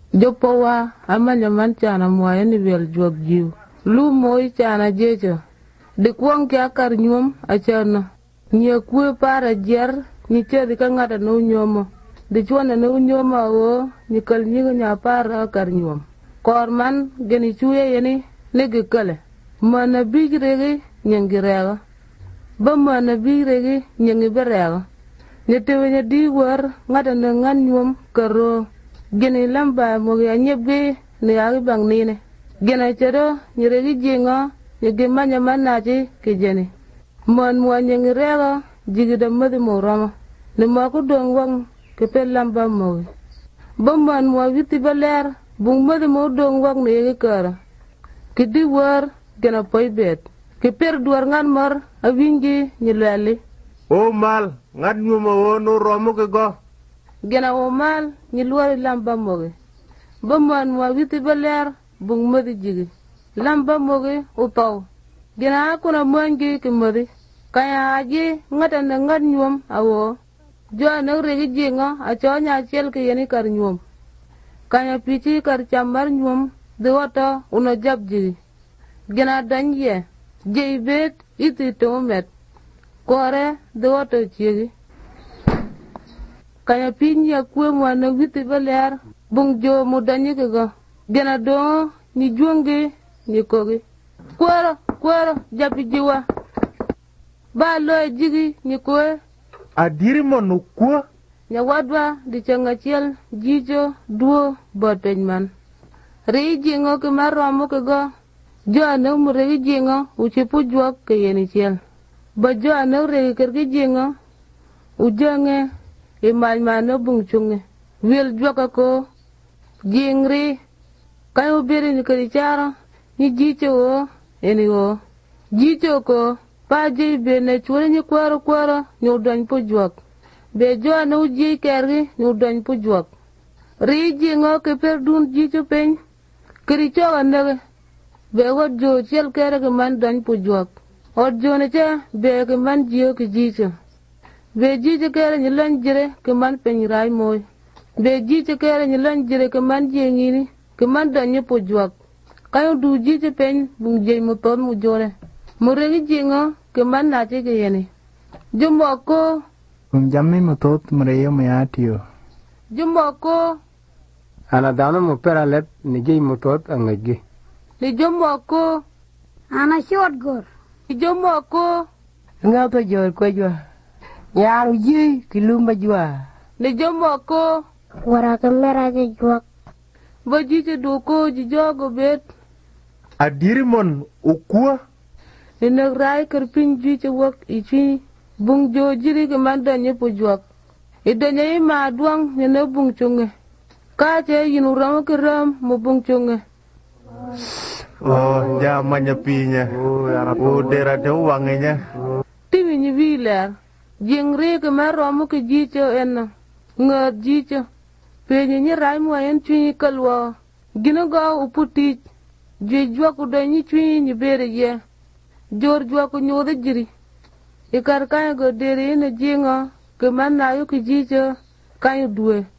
Jopowa amanya man chana moya ni bel juak jiu. Lu moi chana jecho. De kwong kya kar nyum achana. Nye kwe para jer ni chedi ka ngata no nyomo. De chwana no nyoma wo ni kal nyiga nya para kar nyum. Korman geni chuye yani nege kale. Mana bigiregi nyangirega. Ba mana bigiregi nyangibirega. Nyetewe nye di war ngata na ngan nyum karo. Geni lamba mogi anyebe ni agi bang nine. Gena chero nyeregi jenga nyege manya manaji ke jeni. Mon mwa nyangirega jigida madi morama. Ni mwaku dongwang kepe lamba mogi. Ba mon mwa viti baler bung madi mo dongwang ni egi kara. Kidi war gena poi bet. Keper duar ngan mar awingi nyilali. O mal ngan nyuma wo no romo ke go. Gena o mal nyiluari lamba mogi. Ba mon mwa viti baler bung madi jigi. Lamba mogi upaw. Gena akuna mwangi ke madi. Kaya aji ngata na ngat nyum awo. Jwa na regi jinga achonya chel ke yani kar nyum. Kaya pichi kar chambar nyum de wata una jab jigi. Gena danje jei bet iti tomet. Kore de wata chigi. Kaya pinya kwe mwana witi baler bung jo mudanye kega. Gena do ni juangi ni kogi. Kwara japi jiwa. Ba loe jigi ni koe. Adiri monu kwa. Nya wadwa di changa chiel jijo duo botejman. Rei jingo ke maramo ke go. Jo ane muregi jingo uchipu juak ke yeni chiel. Ba jo ane uregi kerke jingo ujange imalmano bung chunge. Wil juak ako jingri. Kaya ubiri ni kerichara ni jicho o eni o. Jicho ko pa jei bene chwere ni kwaro ni udany po juak. Be jo ane ujei kergi ni udany po juak. Ri jingo ke perdun jicho peny. Kerichoga nege. Be wat jo chiel kere ke man dany po juak. Ot jo ne che be ke man jiyo ke jicho. Be jicho kere ni lan jire ke man peny rai moy. Be jicho kere ni lan jire ke man jengini ke man dany po juak. Kayo du jicho peny bung jei muton mu jore. Muregi jingo ke man nache ke yeni. Jumoko. Jammi mutot mreyo me atio. Jumoko. Ana dano mupera let ni jei mutot angagi. Ni jumoko. Ana short gor. Ni jumoko. Ngato jor kwa jwa. Yaru jei kilumba jwa. Ni jumoko. Wara kamera je juak. Ba jicho duko jijogo bet. Adiri mon ukwa. Ni nagrai kerpin jicho wak ichi. Bung jo jiri ke man danye po juak. Idanye ima duang ni ne bung chunge. Kache yinu ramo ke ram mo bung chunge. Oh jamanya pinya. Udera de wangenya. Timi ni viler. Jingri ke man ramo ke jicho enna. Ngat jicho. Penye ni rai mo en chunyi kalwa. Gino ga uputich. Jwe juak udanye chunyi ni bere ye. Jor juak unyode jiri. Ikar kaya go dere ina jinga ke man na yu ki jicho kaya duwe.